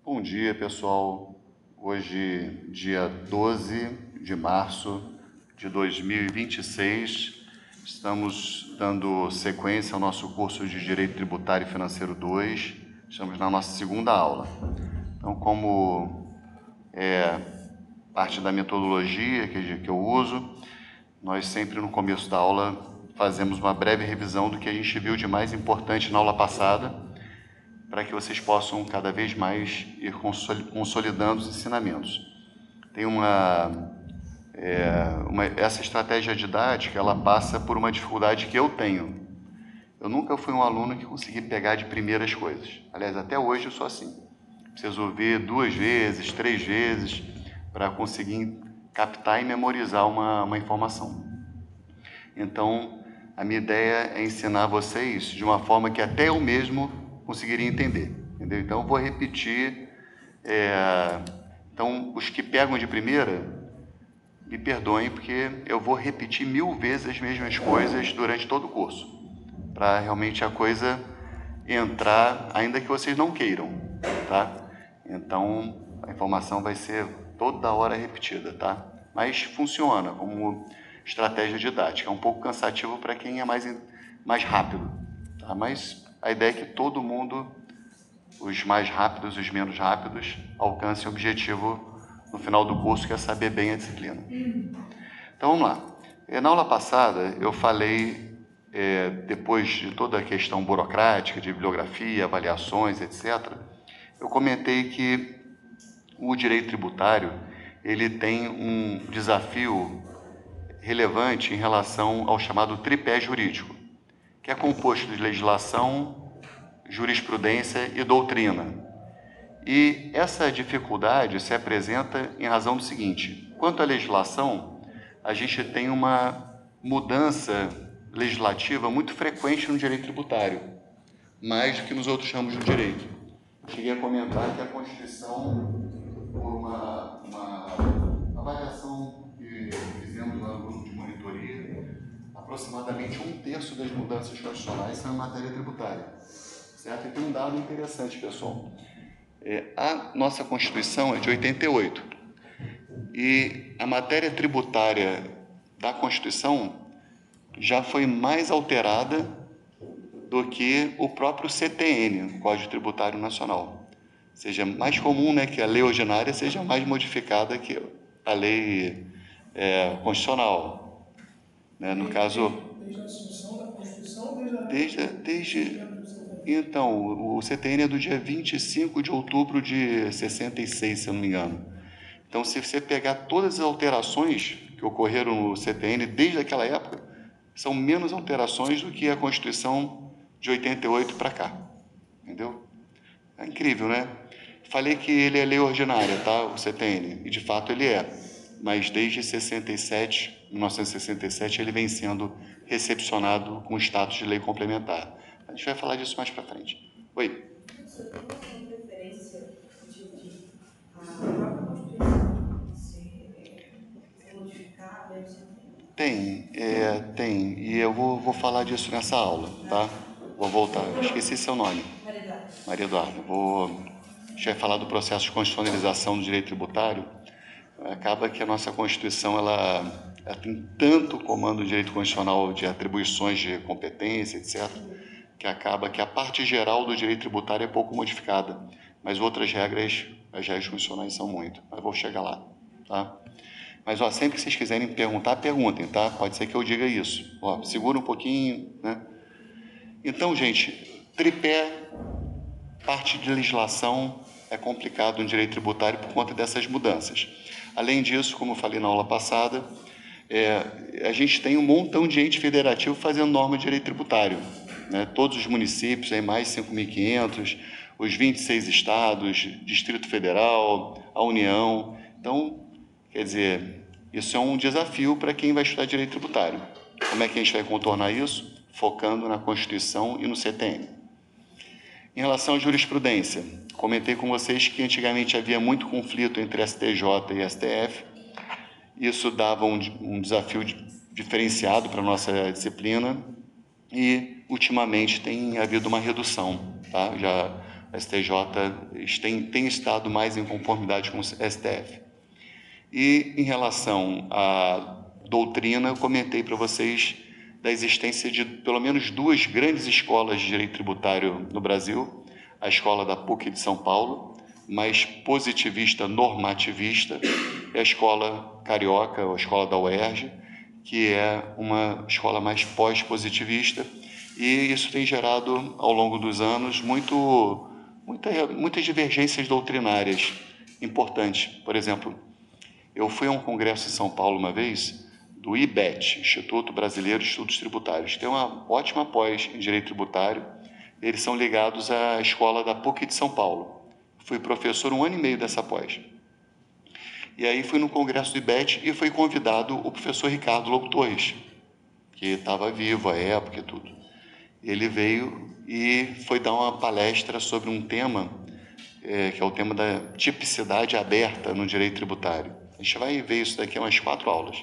Bom dia, pessoal. Hoje, dia 12 de março de 2026, estamos dando sequência ao nosso curso de Direito Tributário e Financeiro 2. Estamos na nossa segunda aula. Então, como é parte da metodologia que eu uso, nós sempre no começo da aula fazemos uma breve revisão do que a gente viu de mais importante na aula passada, para que vocês possam cada vez mais ir consolidando os ensinamentos. Tem essa estratégia didática, ela passa por uma dificuldade que eu tenho. Eu nunca fui um aluno que consegui pegar de primeiras coisas. Aliás, até hoje eu sou assim. Preciso ver 2 vezes, 3 vezes, para conseguir captar e memorizar uma informação. Então, a minha ideia é ensinar vocês de uma forma que até eu mesmo conseguiria entender. Entendeu? Então, eu vou repetir. Então, os que pegam de primeira, me perdoem, porque eu vou repetir 1000 vezes as mesmas coisas durante todo o curso, para realmente a coisa entrar, ainda que vocês não queiram, tá? Então, a informação vai ser toda hora repetida, tá? Mas funciona como estratégia didática. É um pouco cansativo para quem é mais rápido, tá? Mas a ideia é que todo mundo, os mais rápidos e os menos rápidos, alcancem o objetivo no final do curso, que é saber bem a disciplina. Então, vamos lá. Na aula passada, eu falei, depois de toda a questão burocrática, de bibliografia, avaliações, etc., eu comentei que o direito tributário ele tem um desafio relevante em relação ao chamado tripé jurídico, que é composto de legislação, jurisprudência e doutrina. E essa dificuldade se apresenta em razão do seguinte: quanto à legislação, a gente tem uma mudança legislativa muito frequente no direito tributário, mais do que nos outros ramos do direito. Cheguei a comentar que a Constituição, por uma avaliação que fizemos lá no grupo de monitoria, aproximadamente 1/3 das mudanças constitucionais são em matéria tributária. Certo? E tem um dado interessante, pessoal. A nossa Constituição é de 88 e a matéria tributária da Constituição já foi mais alterada do que o próprio CTN, o Código Tributário Nacional. Ou seja, mais comum, né, que a lei ordinária seja mais modificada que a lei constitucional. Né? No caso... Desde a assunção da Constituição, Então, o CTN é do dia 25 de outubro de 66, se eu não me engano. Então, se você pegar todas as alterações que ocorreram no CTN desde aquela época, são menos alterações do que a Constituição de 88 para cá. Entendeu? É incrível, né? Falei que ele é lei ordinária, tá? O CTN, e de fato ele é. Mas desde 1967, ele vem sendo recepcionado com status de lei complementar. A gente vai falar disso mais para frente. Oi? Você tem uma preferência de a própria Constituição ser modificada? Tem. E eu vou falar disso nessa aula, tá? Vou voltar. Esqueci seu nome. Maria Eduarda. A gente vai falar do processo de constitucionalização do direito tributário. Acaba que a nossa Constituição ela tem tanto comando do direito constitucional de atribuições de competência, etc., que acaba que a parte geral do direito tributário é pouco modificada, mas outras regras, as regras constitucionais são muito. Mas vou chegar lá, tá? Mas sempre que vocês quiserem perguntar, perguntem, tá? Pode ser que eu diga isso. Segura um pouquinho, né? Então, gente, tripé, parte de legislação é complicado no direito tributário por conta dessas mudanças. Além disso, como eu falei na aula passada, a gente tem um montão de ente federativo fazendo norma de direito tributário. Né? Todos os municípios, aí mais 5.500, os 26 estados, Distrito Federal, a União. Então, quer dizer, isso é um desafio para quem vai estudar direito tributário. Como é que a gente vai contornar isso? Focando na Constituição e no CTN. Em relação à jurisprudência, comentei com vocês que antigamente havia muito conflito entre STJ e STF. Isso dava um desafio diferenciado para a nossa disciplina e, ultimamente, tem havido uma redução. Tá? STJ tem estado mais em conformidade com o STF. E em relação à doutrina, eu comentei para vocês da existência de pelo menos duas grandes escolas de direito tributário no Brasil, a escola da PUC de São Paulo, mais positivista, normativista, e a escola carioca, ou a escola da UERJ, que é uma escola mais pós-positivista, e isso tem gerado, ao longo dos anos, muitas divergências doutrinárias importantes. Por exemplo, eu fui a um congresso em São Paulo uma vez, do IBET, Instituto Brasileiro de Estudos Tributários. Tem uma ótima pós em Direito Tributário. Eles são ligados à escola da PUC de São Paulo. Fui professor 1 ano e meio dessa pós. E aí fui no congresso do IBET e foi convidado o professor Ricardo Lobo Torres, que estava vivo à época e tudo. Ele veio e foi dar uma palestra sobre um tema, que é o tema da tipicidade aberta no direito tributário. A gente vai ver isso daqui a umas 4 aulas.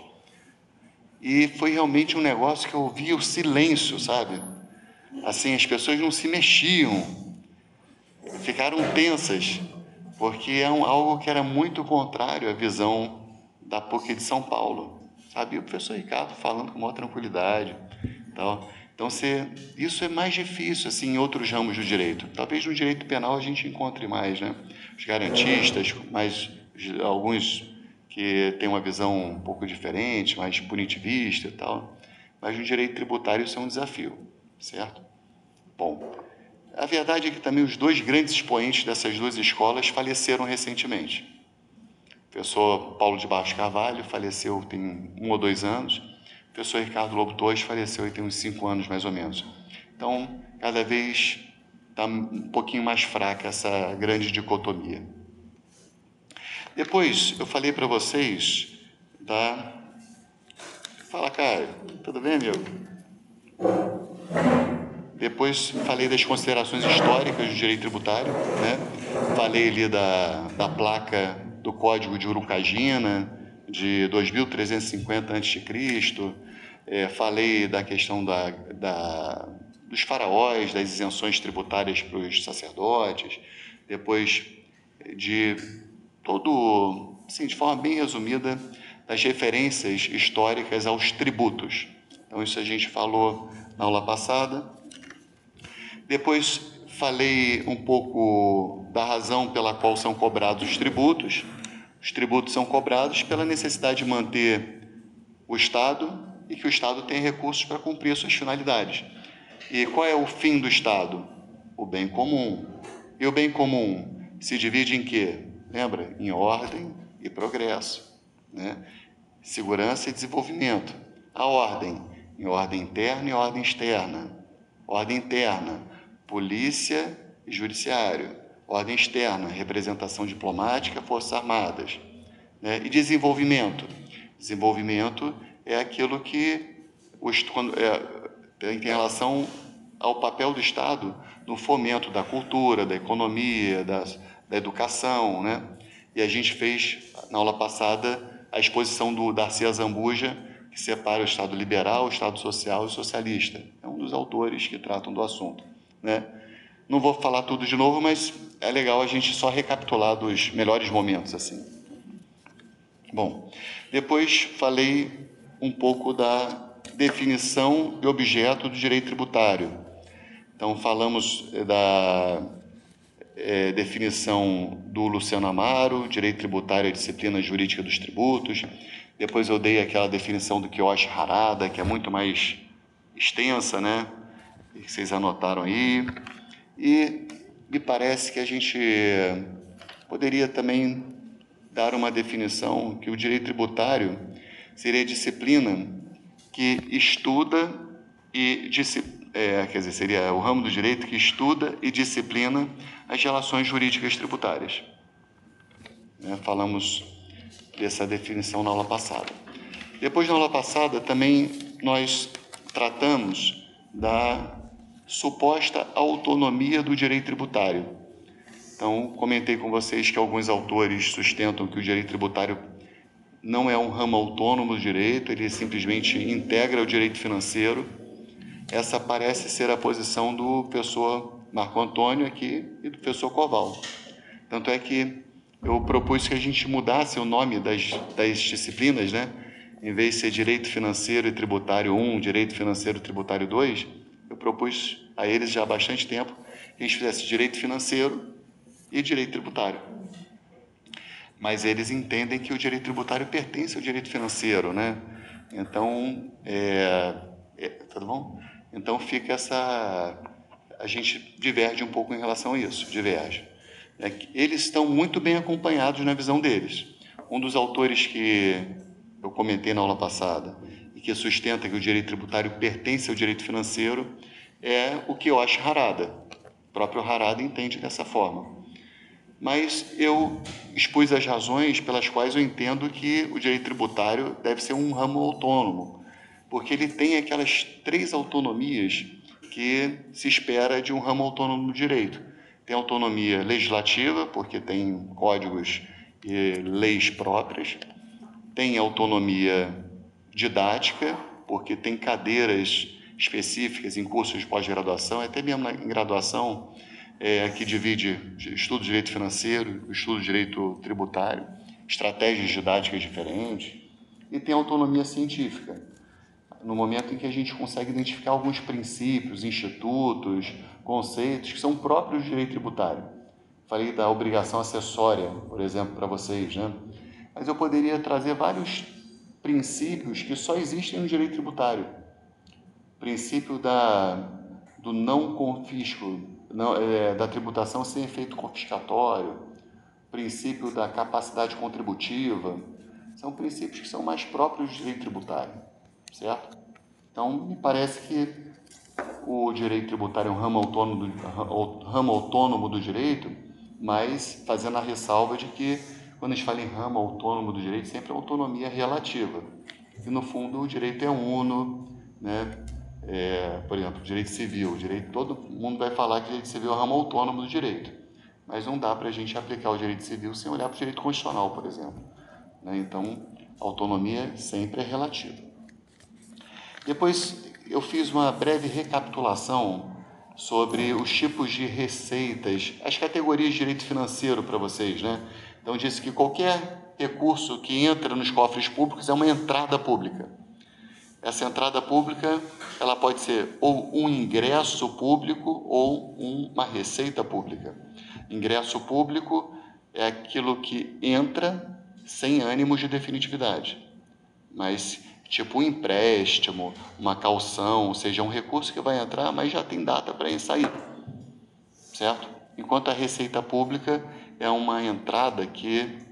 E foi realmente um negócio que eu vi o silêncio, sabe? Assim, as pessoas não se mexiam, ficaram tensas, porque é algo que era muito contrário à visão da PUC de São Paulo, sabe? E o professor Ricardo falando com maior tranquilidade, tal. Então, isso é mais difícil assim, em outros ramos do direito. Talvez no direito penal a gente encontre mais, né? Os garantistas, mas alguns que têm uma visão um pouco diferente, mais punitivista e tal. Mas no direito tributário isso é um desafio, certo? Bom, a verdade é que também os dois grandes expoentes dessas duas escolas faleceram recentemente. O professor Paulo de Barros Carvalho faleceu tem 1 ou 2 anos. O professor Ricardo Lobo Torres faleceu tem uns 5 anos, mais ou menos. Então, cada vez está um pouquinho mais fraca essa grande dicotomia. Depois, eu falei para vocês da... Fala, cara. Tudo bem, amigo? Depois, falei das considerações históricas do direito tributário, né? Falei ali da placa do Código de Urucagina, de 2350 a.C., falei da questão dos faraós, das isenções tributárias para os sacerdotes, depois de assim, de forma bem resumida, das referências históricas aos tributos. Então, isso a gente falou na aula passada. Depois, falei um pouco da razão pela qual são cobrados os tributos. Os tributos são cobrados pela necessidade de manter o Estado e que o Estado tenha recursos para cumprir suas finalidades. E qual é o fim do Estado? O bem comum. E o bem comum se divide em quê? Lembra? Em ordem e progresso, né? Segurança e desenvolvimento. A ordem, em ordem interna e ordem externa. Ordem interna, polícia e judiciário. Ordem externa, representação diplomática, forças armadas, né? E desenvolvimento. Desenvolvimento é aquilo que tem relação ao papel do Estado no fomento da cultura, da economia, da educação, né? E a gente fez, na aula passada, a exposição do Darcy Azambuja, que separa o Estado liberal, o Estado social e o socialista. É um dos autores que tratam do assunto, né? Não vou falar tudo de novo, mas é legal a gente só recapitular dos melhores momentos, assim. Bom, depois falei um pouco da definição e objeto do direito tributário. Então, falamos da definição do Luciano Amaro, direito tributário e disciplina jurídica dos tributos. Depois eu dei aquela definição do Kiyoshi Harada, que é muito mais extensa, né? Que vocês anotaram aí. E me parece que a gente poderia também dar uma definição que o direito tributário seria disciplina que estuda e seria o ramo do direito que estuda e disciplina as relações jurídicas tributárias. Falamos dessa definição na aula passada. Depois, na aula passada, também nós tratamos da suposta autonomia do direito tributário. Então, comentei com vocês que alguns autores sustentam que o direito tributário não é um ramo autônomo do direito, ele simplesmente integra o direito financeiro. Essa parece ser a posição do professor Marco Antônio aqui e do professor Corval. Tanto é que eu propus que a gente mudasse o nome das disciplinas, né? Em vez de ser Direito Financeiro e Tributário 1, Direito Financeiro e Tributário 2, eu propus a eles já há bastante tempo que a gente fizesse Direito Financeiro e Direito Tributário. Mas eles entendem que o direito tributário pertence ao direito financeiro, né? Então, tudo bom? Então fica a gente diverge um pouco em relação a isso, diverge. Eles estão muito bem acompanhados na visão deles. Um dos autores que eu comentei na aula passada e que sustenta que o direito tributário pertence ao direito financeiro é o Kiyoshi Harada. O próprio Harada entende dessa forma. Mas eu expus as razões pelas quais eu entendo que o direito tributário deve ser um ramo autônomo, porque ele tem aquelas 3 autonomias que se espera de um ramo autônomo do direito. Tem autonomia legislativa, porque tem códigos e leis próprias. Tem autonomia didática, porque tem cadeiras específicas em cursos de pós-graduação, até mesmo em graduação, que divide estudo de direito financeiro, estudo de direito tributário, estratégias didáticas diferentes, e tem autonomia científica, no momento em que a gente consegue identificar alguns princípios, institutos, conceitos que são próprios do direito tributário. Falei da obrigação acessória, por exemplo, para vocês, né? Mas eu poderia trazer vários princípios que só existem no direito tributário. Princípio do não confisco, da tributação sem efeito confiscatório, princípio da capacidade contributiva, são princípios que são mais próprios do direito tributário, certo? Então, me parece que o direito tributário é um ramo autônomo do direito, mas fazendo a ressalva de que, quando a gente fala em ramo autônomo do direito, sempre é autonomia relativa. E, no fundo, o direito é uno, né? Por exemplo, direito civil. Todo mundo vai falar que direito civil é um ramo autônomo do direito, mas não dá para a gente aplicar o direito civil sem olhar para o direito constitucional, por exemplo, né? Então, a autonomia sempre é relativa. Depois, eu fiz uma breve recapitulação sobre os tipos de receitas, as categorias de direito financeiro para vocês, né? Então, disse que qualquer recurso que entra nos cofres públicos é uma entrada pública. Essa entrada pública, ela pode ser ou um ingresso público ou uma receita pública. Ingresso público é aquilo que entra sem ânimos de definitividade, mas tipo um empréstimo, uma caução, ou seja, um recurso que vai entrar, mas já tem data para sair, certo? Enquanto a receita pública é uma entrada que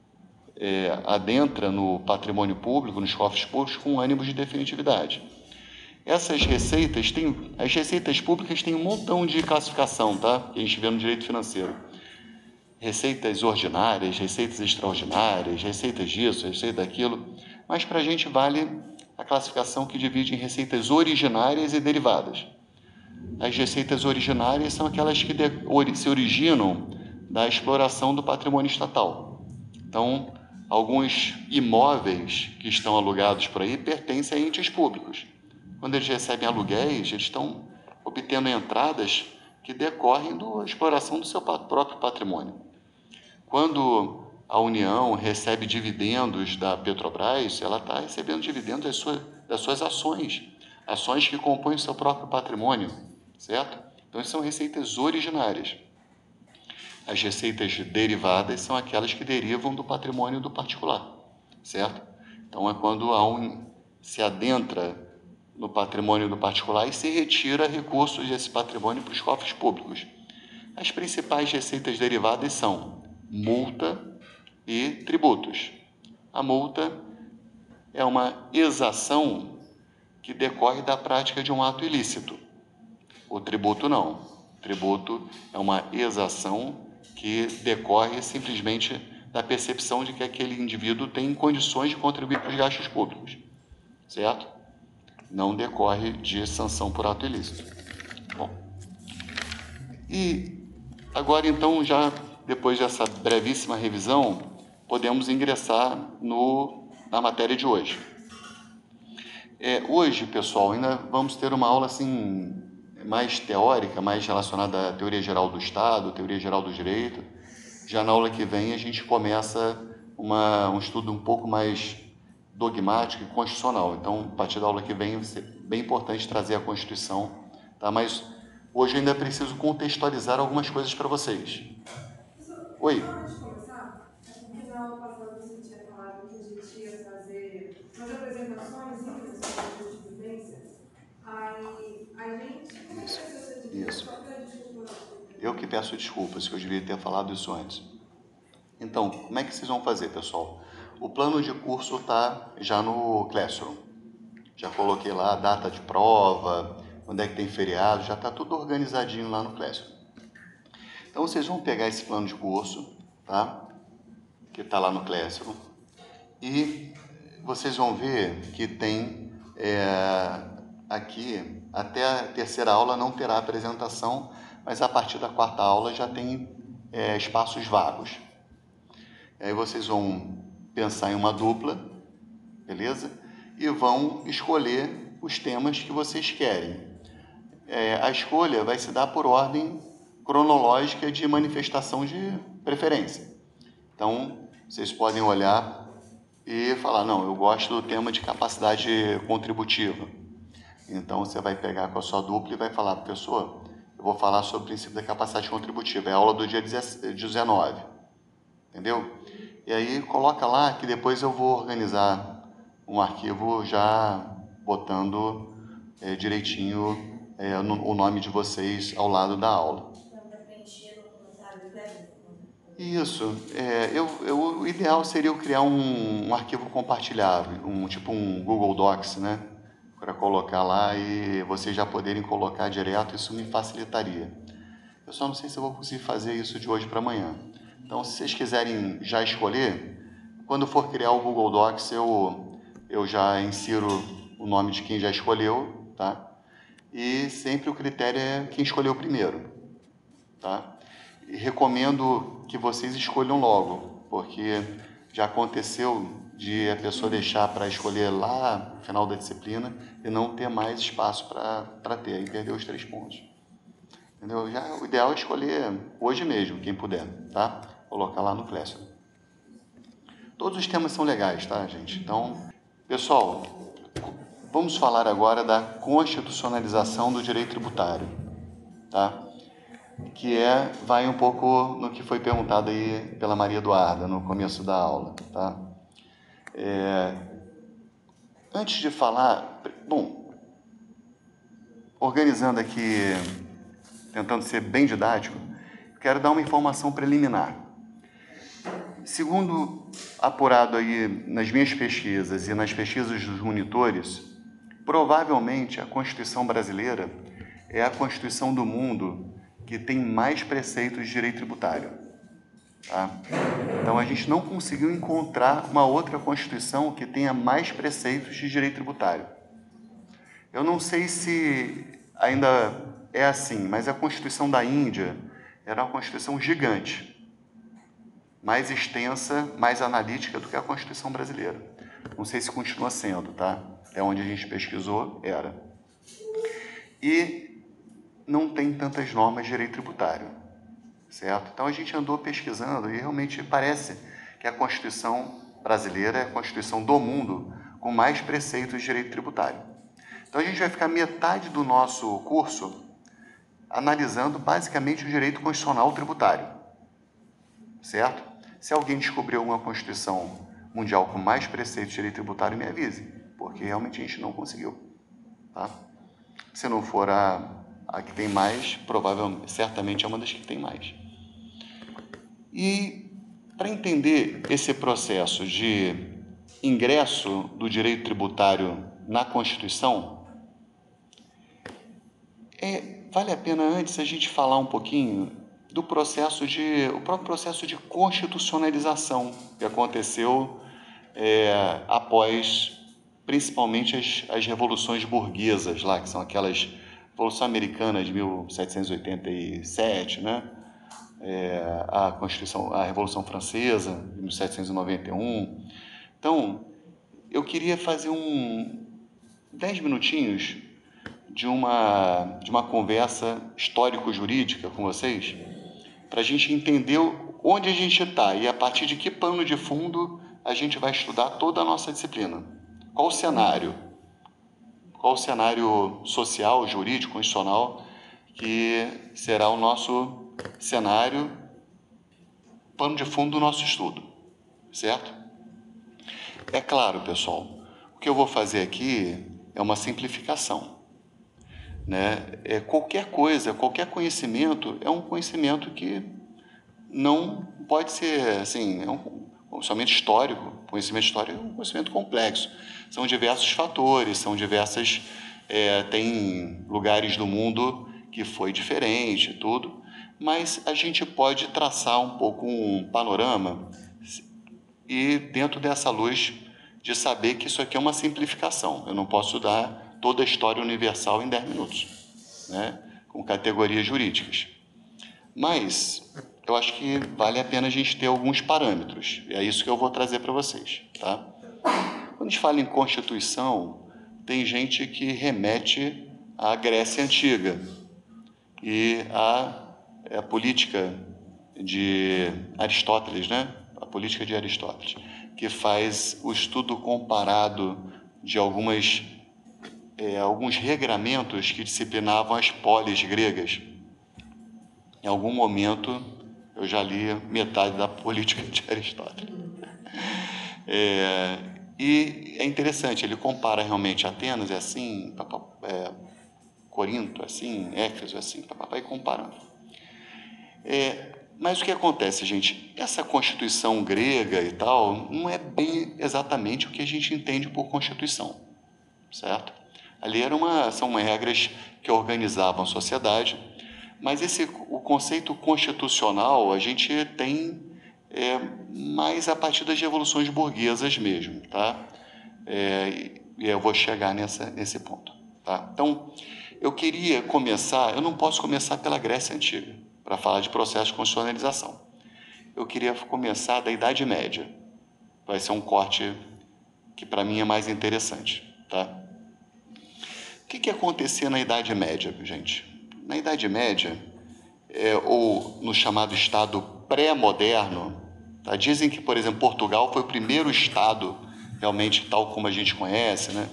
adentra no patrimônio público, nos cofres públicos, com ânimos de definitividade. As receitas públicas têm um montão de classificação, tá? Que a gente vê no direito financeiro. Receitas ordinárias, receitas extraordinárias, receitas disso, receita daquilo, mas para a gente vale a classificação que divide em receitas originárias e derivadas. As receitas originárias são aquelas que se originam da exploração do patrimônio estatal. Então, alguns imóveis que estão alugados por aí pertencem a entes públicos. Quando eles recebem aluguéis, eles estão obtendo entradas que decorrem da exploração do seu próprio patrimônio. Quando a União recebe dividendos da Petrobras, ela está recebendo dividendos das suas ações que compõem o seu próprio patrimônio, certo? Então, são receitas originárias. As receitas derivadas são aquelas que derivam do patrimônio do particular, certo? Então, é quando se adentra no patrimônio do particular e se retira recursos desse patrimônio para os cofres públicos. As principais receitas derivadas são multa e tributos. A multa é uma exação que decorre da prática de um ato ilícito. O tributo não. O tributo é uma exação que decorre simplesmente da percepção de que aquele indivíduo tem condições de contribuir para os gastos públicos, certo? Não decorre de sanção por ato ilícito. Bom, e agora então, já depois dessa brevíssima revisão, podemos ingressar na matéria de hoje. Hoje, pessoal, ainda vamos ter uma aula assim mais teórica, mais relacionada à teoria geral do Estado, teoria geral do direito. Já na aula que vem a gente começa um estudo um pouco mais dogmático e constitucional. Então, a partir da aula que vem, vai ser bem importante trazer a Constituição, tá? Mas hoje eu ainda preciso contextualizar algumas coisas para vocês. Oi. Antes de começar, porque na aula passada você tinha falado que a gente ia fazer umas apresentações sobre de vivência. Aí a gente. Como é que vai ser essa Isso. Desculpa. Eu que peço desculpas, que eu devia ter falado isso antes. Então, como é que vocês vão fazer, pessoal? O plano de curso está já no Classroom. Já coloquei lá a data de prova, onde é que tem feriado, já está tudo organizadinho lá no Classroom. Então, vocês vão pegar esse plano de curso, tá? Que está lá no Classroom. E vocês vão ver que tem aqui, até a terceira aula não terá apresentação, mas a partir da quarta aula já tem espaços vagos. Aí vocês vão pensar em uma dupla, beleza? E vão escolher os temas que vocês querem. A escolha vai se dar por ordem cronológica de manifestação de preferência. Então, vocês podem olhar e falar, não, eu gosto do tema de capacidade contributiva. Então, você vai pegar com a sua dupla e vai falar, professor, eu vou falar sobre o princípio da capacidade contributiva, é a aula do dia 19, entendeu? E aí, coloca lá que depois eu vou organizar um arquivo já botando direitinho o nome de vocês ao lado da aula. Isso. O ideal seria eu criar um arquivo compartilhável, tipo um Google Docs, né? Para colocar lá e vocês já poderem colocar direto, isso me facilitaria. Eu só não sei se eu vou conseguir fazer isso de hoje para amanhã. Então, se vocês quiserem já escolher, quando for criar o Google Docs, eu já insiro o nome de quem já escolheu, tá? E sempre o critério é quem escolheu primeiro, tá? E recomendo que vocês escolham logo, porque já aconteceu de a pessoa deixar para escolher lá no final da disciplina e não ter mais espaço para ter, e perder os 3 pontos. Entendeu? O ideal é escolher hoje mesmo, quem puder, tá? Colocar lá no Classroom. Todos os temas são legais, tá, gente? Então, pessoal, vamos falar agora da constitucionalização do direito tributário, tá? Que vai um pouco no que foi perguntado aí pela Maria Eduarda no começo da aula, tá? Antes de falar, organizando aqui, tentando ser bem didático, quero dar uma informação preliminar. Segundo apurado aí nas minhas pesquisas e nas pesquisas dos monitores, provavelmente a Constituição brasileira é a Constituição do mundo que tem mais preceitos de direito tributário. Tá? Então, a gente não conseguiu encontrar uma outra Constituição que tenha mais preceitos de direito tributário. Eu não sei se ainda é assim, mas a Constituição da Índia era uma Constituição gigante, mais extensa, mais analítica do que a Constituição brasileira. Não sei se continua sendo, tá? Até onde a gente pesquisou, era. E não tem tantas normas de direito tributário, certo? Então, a gente andou pesquisando e realmente parece que a Constituição brasileira é a Constituição do mundo com mais preceitos de direito tributário. Então, a gente vai ficar metade do nosso curso analisando basicamente o direito constitucional tributário, certo? Se alguém descobrir uma Constituição mundial com mais preceitos de direito tributário, me avise, porque realmente a gente não conseguiu, tá? Se não for a que tem mais, provavelmente, certamente é uma das que tem mais. E para entender esse processo de ingresso do direito tributário na Constituição, vale a pena antes a gente falar um pouquinho do o próprio processo de constitucionalização que aconteceu após, principalmente, as revoluções burguesas lá, que são aquelas Revolução Americana de 1787, né? A Revolução Francesa de 1791. Então, eu queria fazer 10 minutinhos de uma conversa histórico-jurídica com vocês, para a gente entender onde a gente está e a partir de que pano de fundo a gente vai estudar toda a nossa disciplina. Qual o cenário? Qual o cenário social, jurídico, constitucional que será o nosso cenário, pano de fundo do nosso estudo, certo? É claro, pessoal, o que eu vou fazer aqui é uma simplificação, né? Qualquer coisa, qualquer conhecimento é um conhecimento que não pode ser, assim, somente histórico. Conhecimento histórico é um conhecimento complexo. São diversos fatores, tem lugares do mundo que foi diferente, tudo, mas a gente pode traçar um pouco um panorama e dentro dessa luz de saber que isso aqui é uma simplificação. Eu não posso dar toda a história universal em 10 minutos, né, com categorias jurídicas. Mas eu acho que vale a pena a gente ter alguns parâmetros. E é isso que eu vou trazer para vocês, tá? Quando a gente fala em Constituição, tem gente que remete à Grécia Antiga e à política de Aristóteles, né? A política de Aristóteles, que faz o estudo comparado de alguns regramentos que disciplinavam as polis gregas. Em algum momento, eu já li metade da política de Aristóteles. E é interessante, ele compara realmente Atenas, é assim, Corinto, assim, Éfeso, assim, vai comparando. Mas o que acontece, gente? Essa Constituição grega e tal, não é bem exatamente o que a gente entende por Constituição, certo? Ali são regras que organizavam a sociedade, mas o conceito constitucional a gente tem mais a partir das revoluções burguesas mesmo, tá? E eu vou chegar nesse ponto, tá? Então, eu queria começar, eu não posso começar pela Grécia Antiga, para falar de processo de constitucionalização. Eu queria começar da Idade Média. Vai ser um corte que para mim é mais interessante, tá? O que acontecia na Idade Média, gente? Na Idade Média, ou no chamado Estado pré-moderno, tá? Dizem que, por exemplo, Portugal foi o primeiro Estado, realmente tal como a gente conhece, né?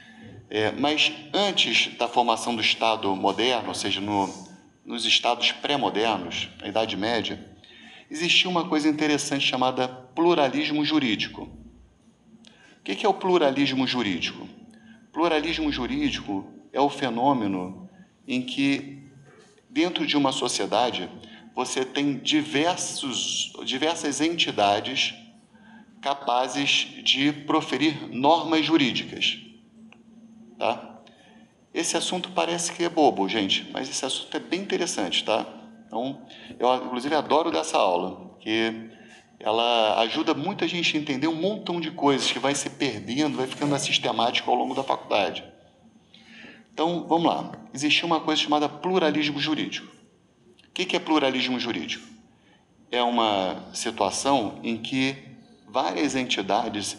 Mas antes da formação do Estado moderno, ou seja, nos Estados pré-modernos, na Idade Média, existia uma coisa interessante chamada pluralismo jurídico. O que é o pluralismo jurídico? Pluralismo jurídico é o fenômeno em que, dentro de uma sociedade, você tem diversas entidades capazes de proferir normas jurídicas. Tá? Esse assunto parece que é bobo, gente, mas esse assunto é bem interessante, tá? Então, eu, inclusive, adoro dessa aula, porque ela ajuda muito a gente a entender um montão de coisas que vai se perdendo, vai ficando sistemático ao longo da faculdade. Então, vamos lá. Existia uma coisa chamada pluralismo jurídico. O que é pluralismo jurídico? É uma situação em que várias entidades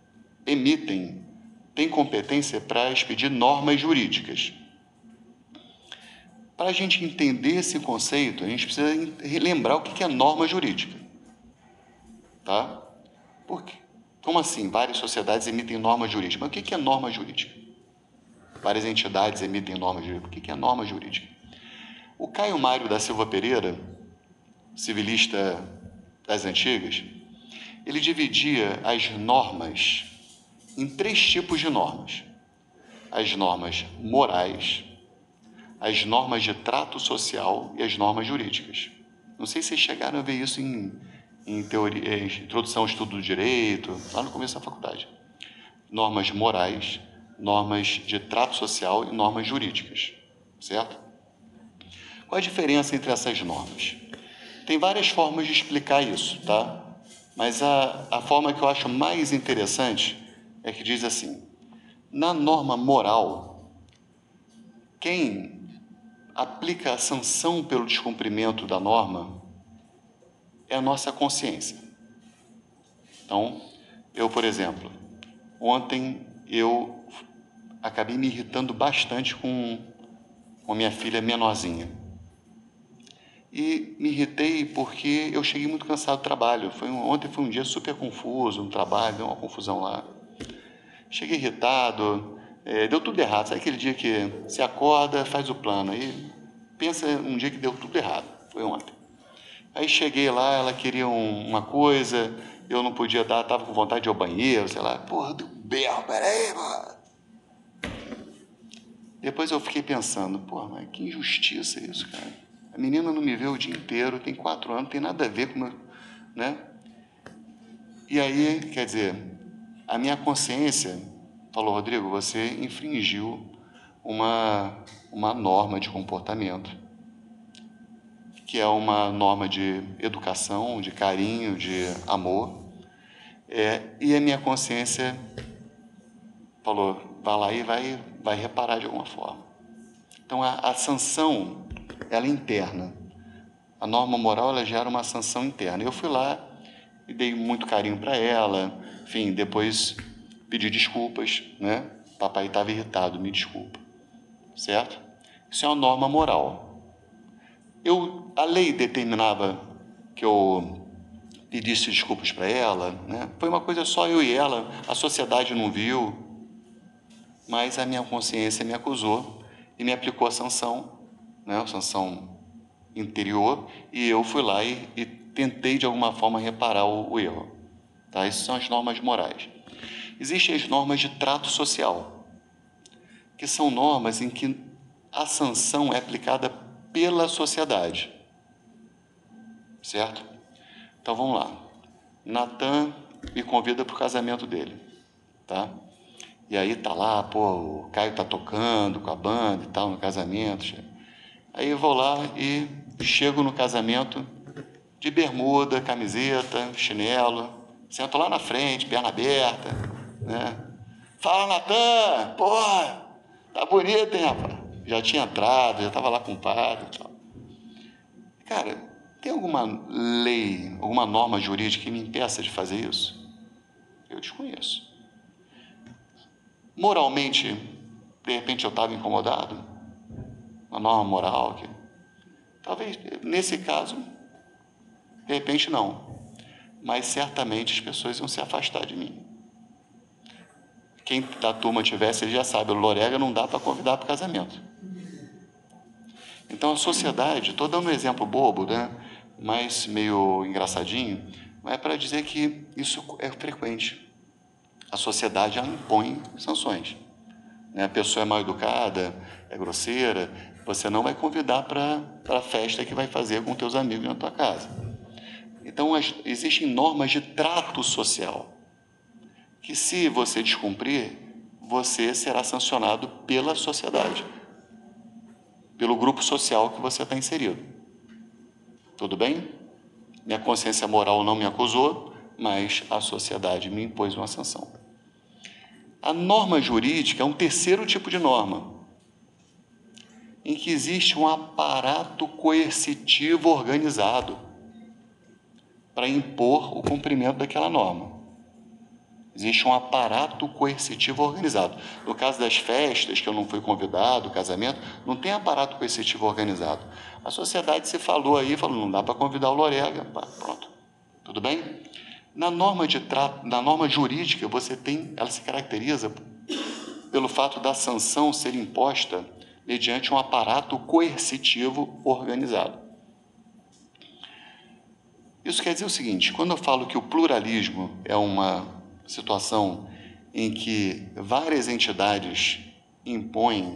têm competência para expedir normas jurídicas. Para a gente entender esse conceito, a gente precisa relembrar o que é norma jurídica. Tá? Por quê? Como assim? Várias sociedades emitem norma jurídica. Mas o que é norma jurídica? Várias entidades emitem norma jurídica. O que é norma jurídica? O Caio Mário da Silva Pereira, civilista das antigas, ele dividia as normas em 3 tipos de normas: as normas morais, as normas de trato social e as normas jurídicas. Não sei se vocês chegaram a ver isso em teoria, introdução ao estudo do direito, lá no começo da faculdade. Normas morais, normas de trato social e normas jurídicas, certo? Qual a diferença entre essas normas? Tem várias formas de explicar isso, tá? Mas a forma que eu acho mais interessante é que diz assim: na norma moral, quem aplica a sanção pelo descumprimento da norma é a nossa consciência. Então, eu, por exemplo, ontem eu acabei me irritando bastante com com a minha filha menorzinha. E me irritei porque eu cheguei muito cansado do trabalho. Ontem foi um dia super confuso no trabalho, deu uma confusão lá. Cheguei irritado, deu tudo errado. Sabe aquele dia que você acorda, faz o plano, aí pensa um dia que deu tudo errado. Foi ontem. Aí cheguei lá, ela queria uma coisa, eu não podia dar, estava com vontade de ir ao banheiro, sei lá. Porra, deu berro, peraí, mano. Depois eu fiquei pensando, porra, mas que injustiça isso, cara. A menina não me vê o dia inteiro, tem 4 anos, não tem nada a ver com meu, né? E aí, quer dizer, a minha consciência falou, Rodrigo, você infringiu uma norma de comportamento, que é uma norma de educação, de carinho, de amor, e a minha consciência falou, vai lá e vai reparar de alguma forma. Então, a sanção, ela é interna. A norma moral, ela gera uma sanção interna. Eu fui lá e dei muito carinho para ela, enfim, depois pedi desculpas, né? Papai estava irritado, me desculpa, certo? Isso é uma norma moral. A lei determinava que eu pedisse desculpas para ela, né? Foi uma coisa só eu e ela, a sociedade não viu, mas a minha consciência me acusou e me aplicou a sanção, né? A sanção interior, e eu fui lá e tentei de alguma forma reparar o erro. Tá? Essas são as normas morais. Existem as normas de trato social, que são normas em que a sanção é aplicada pela sociedade. Certo? Então vamos lá. Natan me convida para o casamento dele. Tá? E aí tá lá, pô, o Caio tá tocando com a banda e tal no casamento. Aí eu vou lá e chego no casamento de bermuda, camiseta, chinelo, sento lá na frente, perna aberta, né? Fala, Natan! Porra, tá bonito, hein, rapaz? Já tinha entrado, já estava lá com o padre e tal. Cara, tem alguma lei, alguma norma jurídica que me impeça de fazer isso? Eu desconheço. Moralmente, de repente eu estava incomodado? Uma norma moral que... Talvez, nesse caso, de repente não. Mas certamente as pessoas iam se afastar de mim. Quem da turma tivesse, ele já sabe, o Lorega não dá para convidar para o casamento. Então a sociedade, estou dando um exemplo bobo, né? Mas meio engraçadinho, mas é para dizer que isso é frequente. A sociedade ela impõe sanções. Né? A pessoa é mal educada, é grosseira, você não vai convidar para a festa que vai fazer com teus amigos na tua casa. Então, existem normas de trato social, que se você descumprir, você será sancionado pela sociedade, pelo grupo social que você está inserido. Tudo bem? Minha consciência moral não me acusou, mas a sociedade me impôs uma sanção. A norma jurídica é um terceiro tipo de norma, em que existe um aparato coercitivo organizado para impor o cumprimento daquela norma. Existe um aparato coercitivo organizado. No caso das festas, que eu não fui convidado, casamento, não tem aparato coercitivo organizado. A sociedade se falou aí, falou, não dá para convidar o Lorega. Pronto. Tudo bem? Na norma jurídica, ela se caracteriza pelo fato da sanção ser imposta mediante um aparato coercitivo organizado. Isso quer dizer o seguinte, quando eu falo que o pluralismo é uma situação em que várias entidades impõem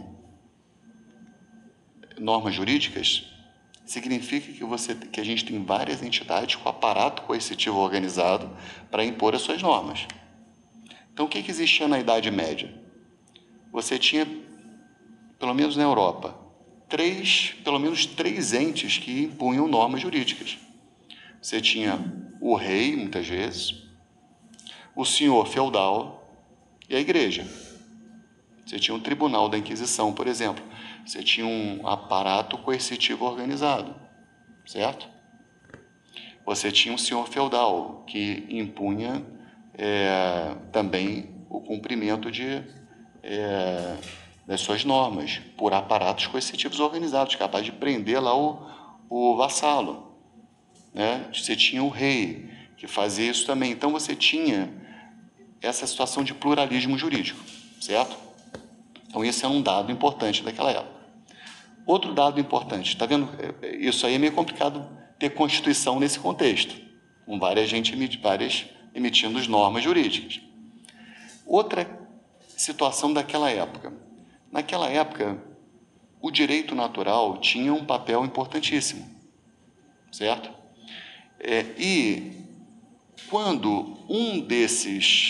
normas jurídicas, significa que a gente tem várias entidades com aparato coercitivo organizado para impor as suas normas. Então, o que existia na Idade Média? Você tinha, pelo menos na Europa, pelo menos três entes que impunham normas jurídicas. Você tinha o rei, muitas vezes, o senhor feudal e a igreja. Você tinha um tribunal da Inquisição, por exemplo. Você tinha um aparato coercitivo organizado, certo? Você tinha um senhor feudal que impunha também o cumprimento das suas normas, por aparatos coercitivos organizados, capazes de prender lá o vassalo, né? Você tinha o rei, que fazia isso também. Então, você tinha essa situação de pluralismo jurídico, certo? Então, esse é um dado importante daquela época. Outro dado importante, está vendo? Isso aí é meio complicado ter Constituição nesse contexto, com várias emitindo normas jurídicas. Outra situação daquela época. Naquela época, o direito natural tinha um papel importantíssimo, certo? E quando um desses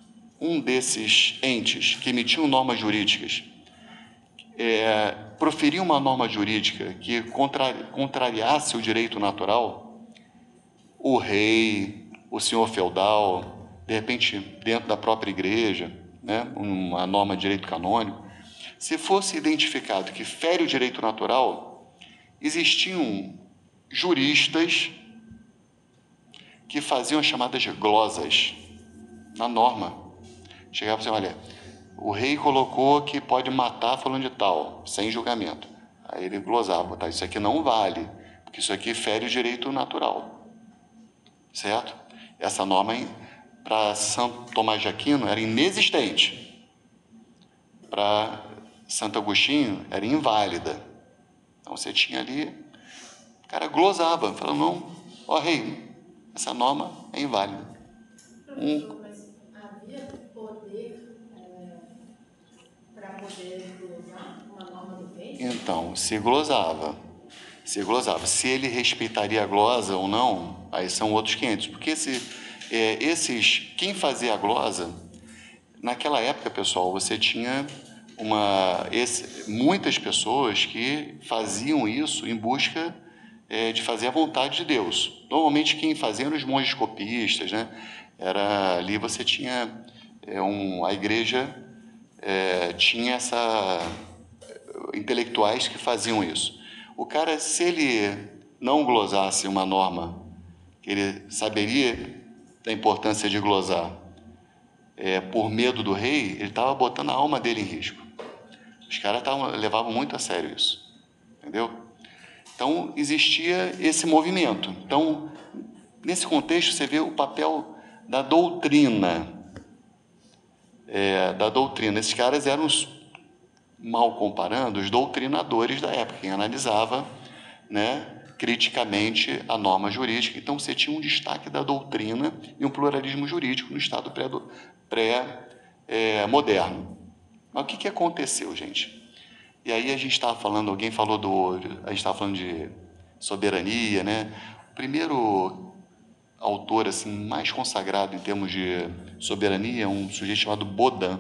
entes que emitiam normas jurídicas proferia uma norma jurídica que contrariasse o direito natural, o rei, o senhor feudal, de repente dentro da própria igreja, né, uma norma de direito canônico, se fosse identificado que fere o direito natural, existiam juristas que faziam as chamadas glosas na norma. Chegava assim, olha, o rei colocou que pode matar fulano de tal, sem julgamento. Aí ele glosava, tá, isso aqui não vale, porque isso aqui fere o direito natural. Certo? Essa norma, para São Tomás de Aquino, era inexistente. Para Santo Agostinho, era inválida. Então, você tinha ali, o cara glosava, falando, não, ó rei, essa norma é inválida. Mas havia poder para poder glosar uma norma do rei? Então, se glosava. Se ele respeitaria a glosa ou não, aí são outros 500. Porque quem fazia a glosa, naquela época, pessoal, você tinha muitas pessoas que faziam isso em busca de fazer a vontade de Deus. Normalmente quem fazia eram os monges copistas, né? Ali você tinha a igreja tinha intelectuais que faziam isso. O cara, se ele não glosasse uma norma, que ele saberia da importância de glosar, por medo do rei, ele estava botando a alma dele em risco. Os caras levavam muito a sério isso, entendeu? Então, existia esse movimento. Então, nesse contexto, você vê o papel da doutrina. Esses caras eram, mal comparando, os doutrinadores da época, quem analisava, né, criticamente a norma jurídica. Então, você tinha um destaque da doutrina e um pluralismo jurídico no Estado pré-moderno. Mas o que aconteceu, gente? E aí a gente estava falando, a gente estava falando de soberania, né? O primeiro autor assim, mais consagrado em termos de soberania é um sujeito chamado Baudin.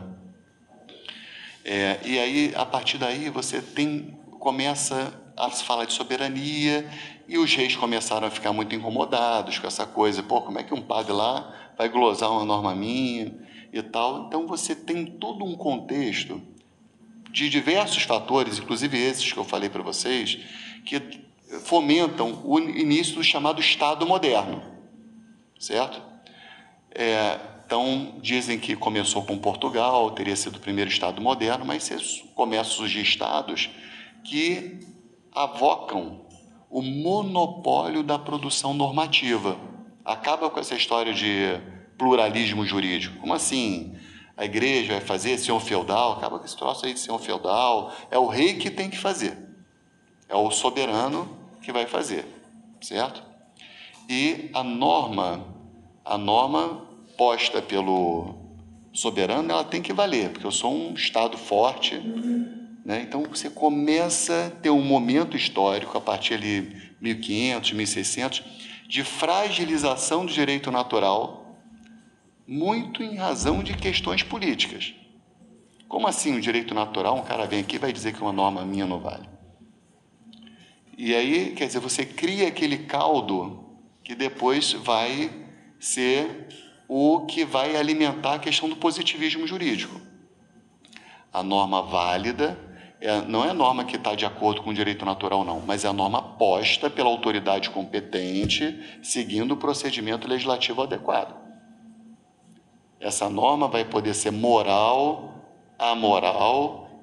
E aí, a partir daí, você começa a se falar de soberania e os reis começaram a ficar muito incomodados com essa coisa. Pô, como é que um padre lá vai glosar uma norma minha e tal? Então, você tem todo um contexto de diversos fatores, inclusive esses que eu falei para vocês, que fomentam o início do chamado Estado moderno, certo? Então, dizem que começou com Portugal, teria sido o primeiro Estado moderno, mas começam a surgir estados que avocam o monopólio da produção normativa. Acaba com essa história de pluralismo jurídico. Como assim? A igreja vai fazer senhor feudal? Acaba com esse troço aí de senhor feudal. É o rei que tem que fazer. É o soberano que vai fazer, certo? E a norma posta pelo soberano, ela tem que valer, porque eu sou um Estado forte, né? Então, você começa a ter um momento histórico, a partir de 1500, 1600, de fragilização do direito natural, muito em razão de questões políticas. Como assim o direito natural? Um cara vem aqui e vai dizer que uma norma minha não vale. E aí, quer dizer, você cria aquele caldo que depois vai ser o que vai alimentar a questão do positivismo jurídico. A norma válida não é a norma que está de acordo com o direito natural, não, mas é a norma posta pela autoridade competente, seguindo o procedimento legislativo adequado. Essa norma vai poder ser moral, amoral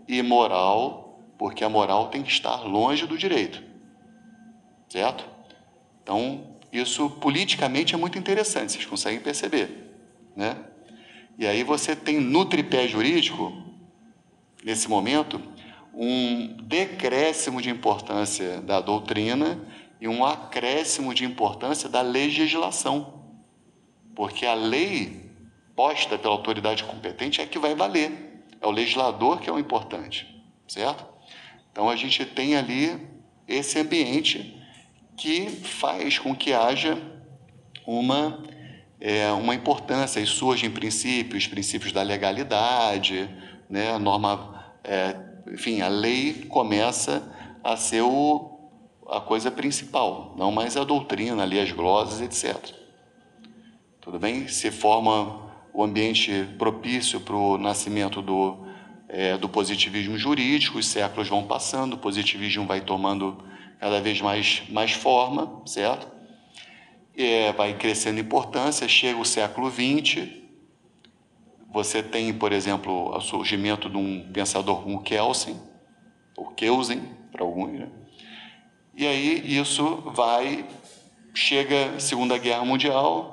imoral, porque a moral tem que estar longe do direito, certo? Então, isso politicamente é muito interessante, vocês conseguem perceber, né? E aí você tem no tripé jurídico, nesse momento, um decréscimo de importância da doutrina e um acréscimo de importância da legislação, porque a lei posta pela autoridade competente é que vai valer, é o legislador que é o importante, certo? Então a gente tem ali esse ambiente que faz com que haja uma importância, e surgem princípios da legalidade, né? A norma, enfim, a lei começa a ser a coisa principal, não mais a doutrina ali, as glosas, etc. Tudo bem? Se forma o ambiente propício para o nascimento do positivismo jurídico, os séculos vão passando, o positivismo vai tomando cada vez mais forma, certo? Vai crescendo importância, chega o século XX, você tem, por exemplo, o surgimento de um pensador como Kelsen, ou Kelsen, para alguns, né? E aí isso chega a Segunda Guerra Mundial,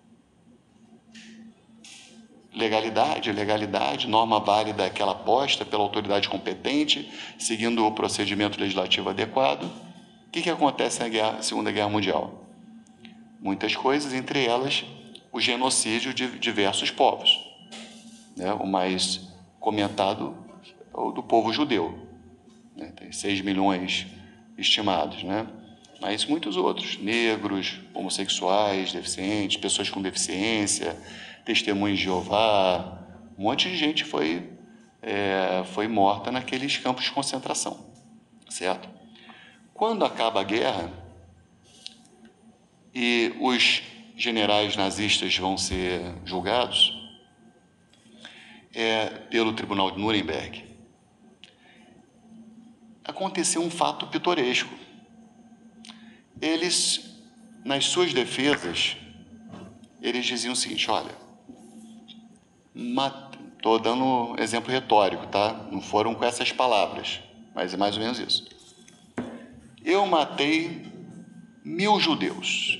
legalidade, norma válida aquela posta pela autoridade competente, seguindo o procedimento legislativo adequado. O que acontece na Segunda Guerra Mundial? Muitas coisas, entre elas o genocídio de diversos povos, né? O mais comentado é o do povo judeu, né? Tem 6 milhões estimados, né? Mas muitos outros, negros, homossexuais, deficientes, pessoas com deficiência, testemunhas de Jeová, um monte de gente foi morta naqueles campos de concentração, certo? Quando acaba a guerra e os generais nazistas vão ser julgados pelo Tribunal de Nuremberg, aconteceu um fato pitoresco. Eles, nas suas defesas, eles diziam o seguinte: olha, estou dando exemplo retórico, tá? Não foram com essas palavras, mas é mais ou menos isso. Eu matei 1000 judeus.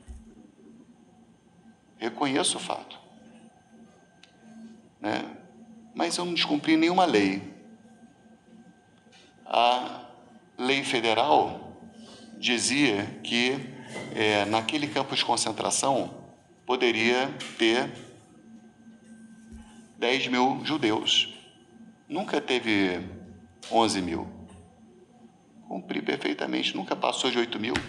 Reconheço o fato, né? Mas eu não descumpri nenhuma lei. A lei federal dizia que naquele campo de concentração poderia ter 10 mil judeus. Nunca teve 11 mil. Cumpri perfeitamente, nunca passou de 8 mil.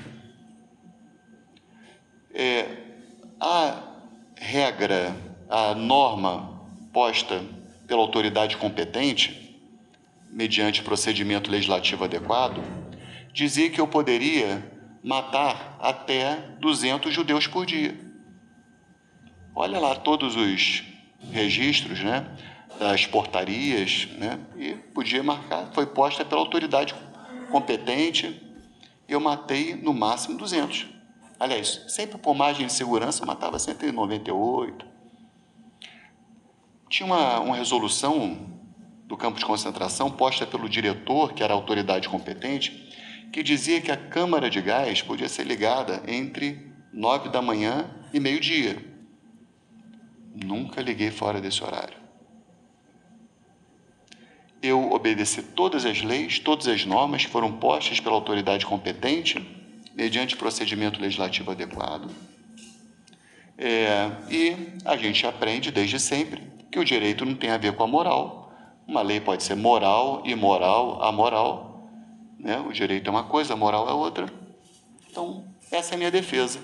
A regra, a norma posta pela autoridade competente, mediante procedimento legislativo adequado, dizia que eu poderia matar até 200 judeus por dia. Olha lá todos os registros, né, das portarias, né, e podia marcar, foi posta pela autoridade competente, eu matei no máximo 200. Aliás, sempre por margem de segurança eu matava 198. Tinha uma resolução do campo de concentração posta pelo diretor, que era a autoridade competente, que dizia que a câmara de gás podia ser ligada entre 9 da manhã e meio-dia. Nunca liguei fora desse horário. Eu obedeci todas as leis, todas as normas que foram postas pela autoridade competente, mediante procedimento legislativo adequado. E a gente aprende desde sempre que o direito não tem a ver com a moral. Uma lei pode ser moral, imoral, amoral, né? O direito é uma coisa, a moral é outra. Então, essa é a minha defesa.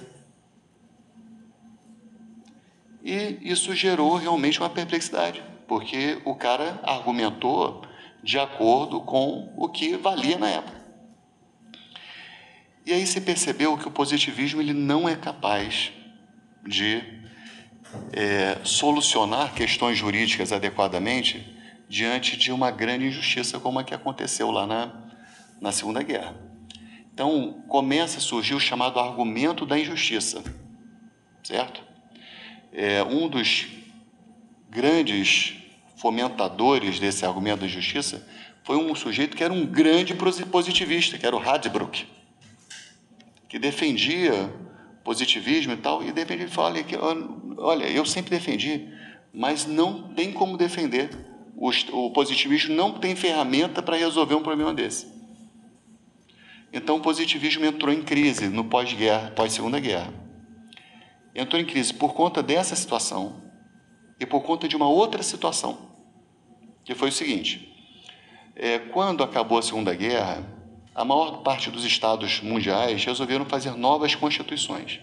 E isso gerou realmente uma perplexidade, porque o cara argumentou de acordo com o que valia na época. E aí se percebeu que o positivismo ele não é capaz de solucionar questões jurídicas adequadamente diante de uma grande injustiça como a que aconteceu lá na Segunda Guerra. Então, começa a surgir o chamado argumento da injustiça, certo? Um dos grandes fomentadores desse argumento da justiça foi um sujeito que era um grande positivista, que era o Radbruch, que defendia positivismo e tal, e de repente ele fala que, olha, eu sempre defendi, mas não tem como defender. O positivismo não tem ferramenta para resolver um problema desse. Então o positivismo entrou em crise no pós-guerra, pós-segunda guerra. Entrou em crise por conta dessa situação e por conta de uma outra situação, que foi o seguinte: quando acabou a Segunda Guerra, a maior parte dos estados mundiais resolveram fazer novas constituições.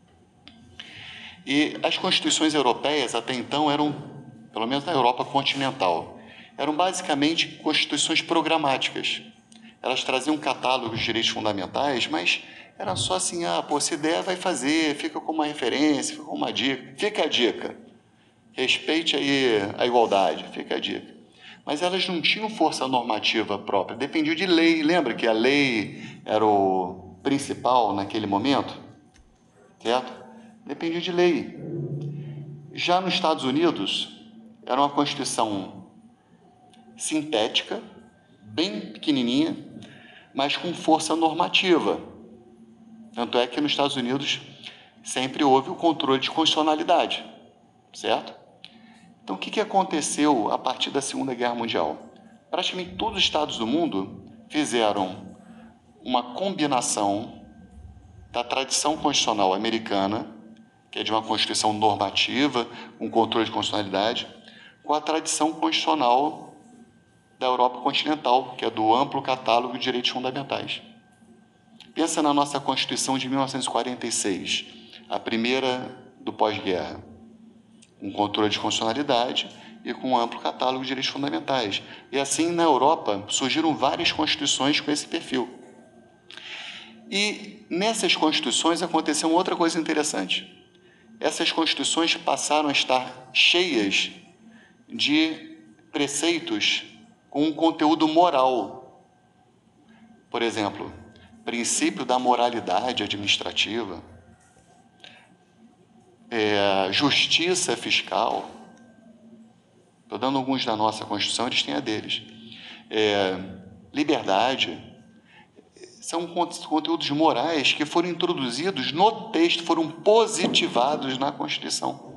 E as constituições europeias, até então, eram, pelo menos na Europa continental, eram basicamente constituições programáticas. Elas traziam um catálogo de direitos fundamentais, mas era só assim, se der, vai fazer, fica como uma referência, fica como uma dica. Fica a dica. Respeite aí a igualdade, fica a dica. Mas elas não tinham força normativa própria, dependiam de lei. Lembra que a lei era o principal naquele momento? Certo? Dependia de lei. Já nos Estados Unidos, era uma Constituição sintética, bem pequenininha, mas com força normativa. Tanto é que nos Estados Unidos sempre houve o controle de constitucionalidade, certo? Então, o que aconteceu a partir da Segunda Guerra Mundial? Praticamente todos os estados do mundo fizeram uma combinação da tradição constitucional americana, que é de uma Constituição normativa, com controle de constitucionalidade, com a tradição constitucional da Europa continental, que é do amplo catálogo de direitos fundamentais. Pensa na nossa Constituição de 1946, a primeira do pós-guerra, com controle de constitucionalidade e com um amplo catálogo de direitos fundamentais. E assim, na Europa, surgiram várias constituições com esse perfil. E nessas constituições aconteceu uma outra coisa interessante. Essas constituições passaram a estar cheias de preceitos com um conteúdo moral. Por exemplo, princípio da moralidade administrativa, justiça fiscal. Estou dando alguns da nossa Constituição, eles têm a deles. Liberdade. São conteúdos morais que foram introduzidos no texto, foram positivados na Constituição.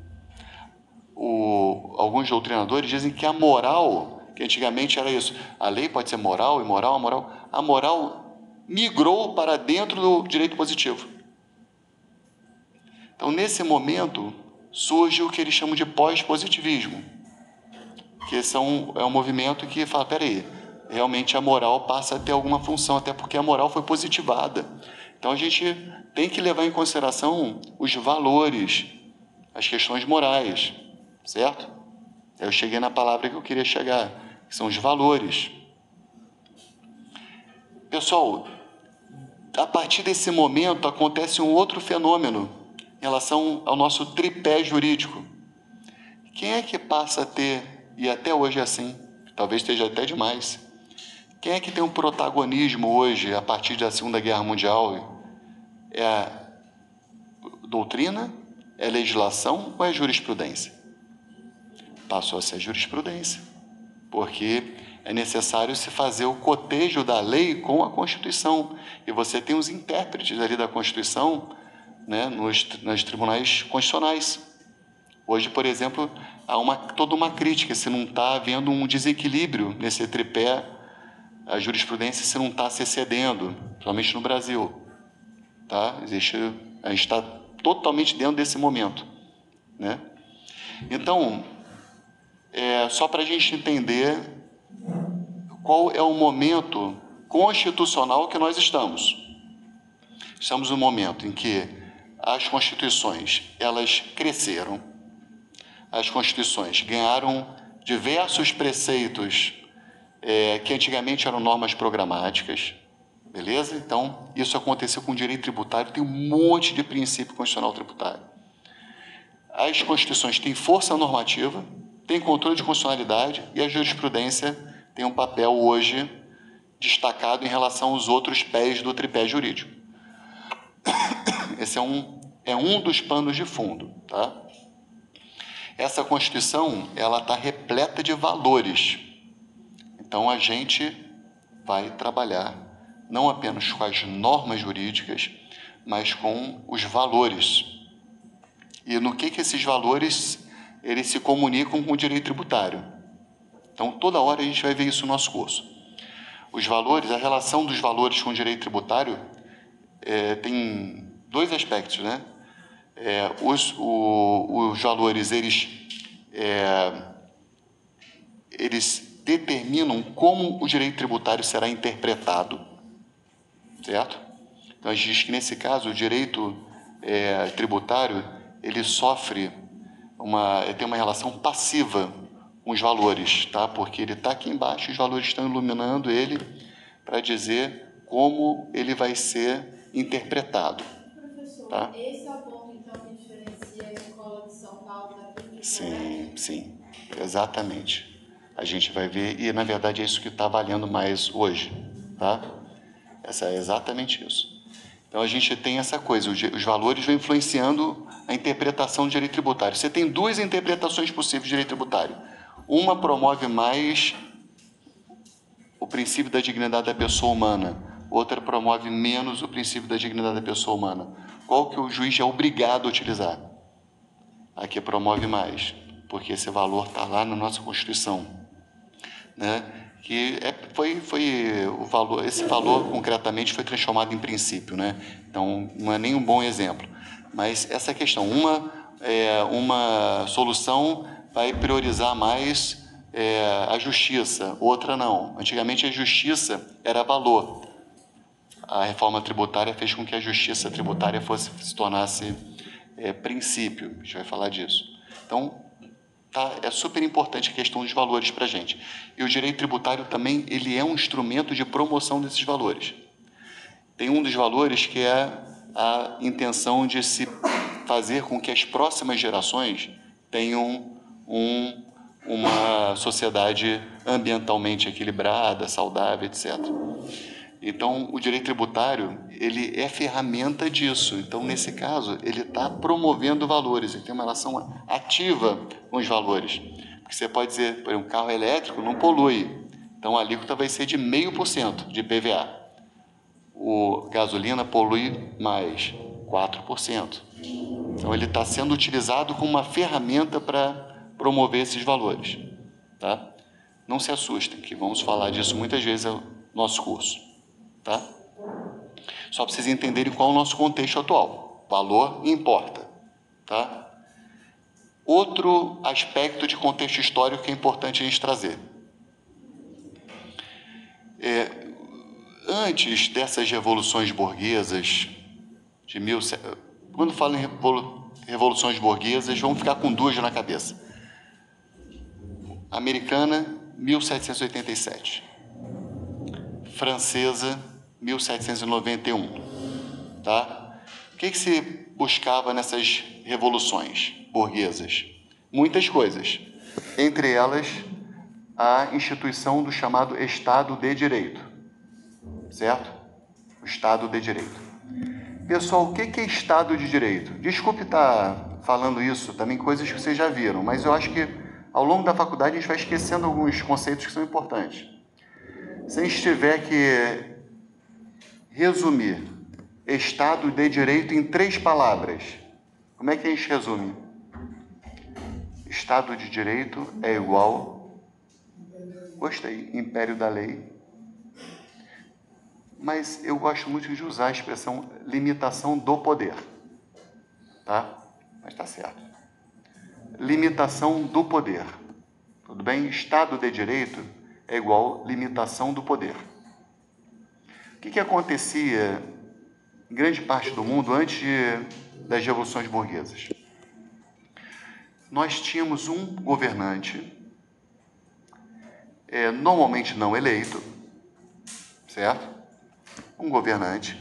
Alguns doutrinadores dizem que a moral, que antigamente era isso, a lei pode ser moral, imoral, amoral, a moral migrou para dentro do direito positivo. Então, nesse momento, surge o que eles chamam de pós-positivismo, que é um movimento que fala, peraí, realmente a moral passa a ter alguma função, até porque a moral foi positivada. Então, a gente tem que levar em consideração os valores, as questões morais, certo? Eu cheguei na palavra que eu queria chegar, que são os valores. Pessoal, a partir desse momento acontece um outro fenômeno em relação ao nosso tripé jurídico. Quem é que passa a ter, e até hoje é assim, talvez esteja até demais, quem é que tem um protagonismo hoje, a partir da Segunda Guerra Mundial? É a doutrina, é a legislação ou é a jurisprudência? Passou a ser a jurisprudência, porque é necessário se fazer o cotejo da lei com a Constituição. E você tem os intérpretes ali da Constituição, né, nos tribunais constitucionais. Hoje, por exemplo, há toda uma crítica se não está havendo um desequilíbrio nesse tripé, a jurisprudência se não está se excedendo, principalmente no Brasil. Tá? A gente está totalmente dentro desse momento. Né? Então, só para a gente entender qual é o momento constitucional que nós estamos. Estamos no momento em que as constituições, elas cresceram, as constituições ganharam diversos preceitos que antigamente eram normas programáticas, beleza? Então, isso aconteceu com o direito tributário, tem um monte de princípio constitucional tributário. As constituições têm força normativa, têm controle de constitucionalidade e a jurisprudência tem um papel hoje destacado em relação aos outros pés do tripé jurídico. Esse é um dos panos de fundo, tá? Essa Constituição, ela está repleta de valores. Então, a gente vai trabalhar não apenas com as normas jurídicas, mas com os valores. E no que esses valores eles se comunicam com o direito tributário. Então, toda hora a gente vai ver isso no nosso curso. Os valores, a relação dos valores com o direito tributário tem dois aspectos, né? Os valores, eles determinam como o direito tributário será interpretado, certo? Então, a gente diz que, nesse caso, o direito tributário, ele tem uma relação passiva com os valores, tá? Porque ele está aqui embaixo, os valores estão iluminando ele para dizer como ele vai ser interpretado. Professor, Tá? esse é o ponto, então, que diferencia a escola de São Paulo da PUC? Sim, exatamente. A gente vai ver, e na verdade é isso que está valendo mais hoje, tá? É exatamente isso. Então, a gente tem essa coisa, os valores vão influenciando a interpretação do direito tributário. Você tem duas interpretações possíveis de direito tributário. Uma promove mais o princípio da dignidade da pessoa humana, outra promove menos o princípio da dignidade da pessoa humana. Qual que o juiz é obrigado a utilizar? A que promove mais, porque esse valor está lá na nossa Constituição, né? Que o valor, esse valor concretamente foi transformado em princípio, né? Então não é nem um bom exemplo, mas essa questão, uma solução vai priorizar mais a justiça, outra não. Antigamente a justiça era valor. A reforma tributária fez com que a justiça tributária se tornasse princípio. A gente vai falar disso. Então, é super importante a questão dos valores para a gente. E o direito tributário também, ele é um instrumento de promoção desses valores. Tem um dos valores que é a intenção de se fazer com que as próximas gerações tenham uma sociedade ambientalmente equilibrada, saudável, etc. Então, o direito tributário, ele é ferramenta disso. Então, nesse caso, ele está promovendo valores, ele tem uma relação ativa com os valores. Porque você pode dizer, por exemplo, um carro elétrico não polui. Então, a alíquota vai ser de 0,5% de IPVA. O gasolina polui mais, 4%. Então, ele está sendo utilizado como uma ferramenta para promover esses valores. Tá? Não se assustem, que vamos falar disso muitas vezes no nosso curso. Tá? Só para vocês entenderem qual é o nosso contexto atual. Valor importa. Tá? Outro aspecto de contexto histórico que é importante a gente trazer. Antes dessas revoluções burguesas, quando falo em revoluções burguesas, vamos ficar com duas na cabeça. Americana, 1787. Francesa, 1791. Tá? O que se buscava nessas revoluções burguesas? Muitas coisas. Entre elas, a instituição do chamado Estado de Direito. Certo? O Estado de Direito. Pessoal, o que é Estado de Direito? Desculpe estar falando isso, também coisas que vocês já viram, mas eu acho que ao longo da faculdade a gente vai esquecendo alguns conceitos que são importantes. Se a gente tiver que resumir Estado de Direito em 3 palavras, como é que a gente resume? Estado de Direito é igual, gostei, Império da Lei, mas eu gosto muito de usar a expressão limitação do poder, tá? Mas está certo. Limitação do poder, tudo bem? Estado de Direito é igual limitação do poder. O que acontecia em grande parte do mundo antes das revoluções burguesas? Nós tínhamos um governante, normalmente não eleito, certo? Um governante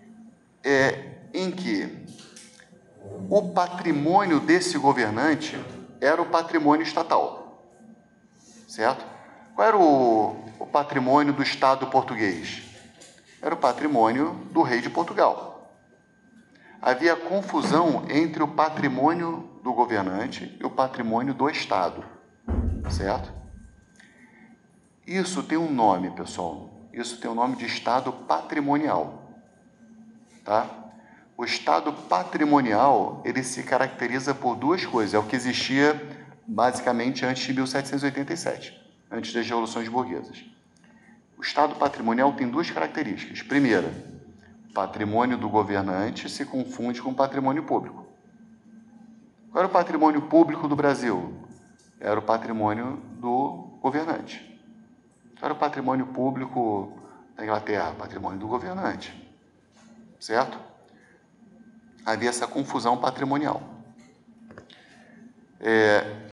em que o patrimônio desse governante era o patrimônio estatal, certo? Qual era o patrimônio do Estado português? Era o patrimônio do rei de Portugal. havia confusão entre o patrimônio do governante e o patrimônio do Estado, certo? Isso tem um nome, pessoal. Isso tem o nome de Estado patrimonial, tá? O Estado patrimonial, ele se caracteriza por duas coisas. É o que existia, basicamente, antes de 1787, antes das revoluções burguesas. O Estado patrimonial tem duas características. Primeira, o patrimônio do governante se confunde com o patrimônio público. Qual era o patrimônio público do Brasil? Era o patrimônio do governante. Qual era o patrimônio público da Inglaterra? Patrimônio do governante. Certo? Havia essa confusão patrimonial.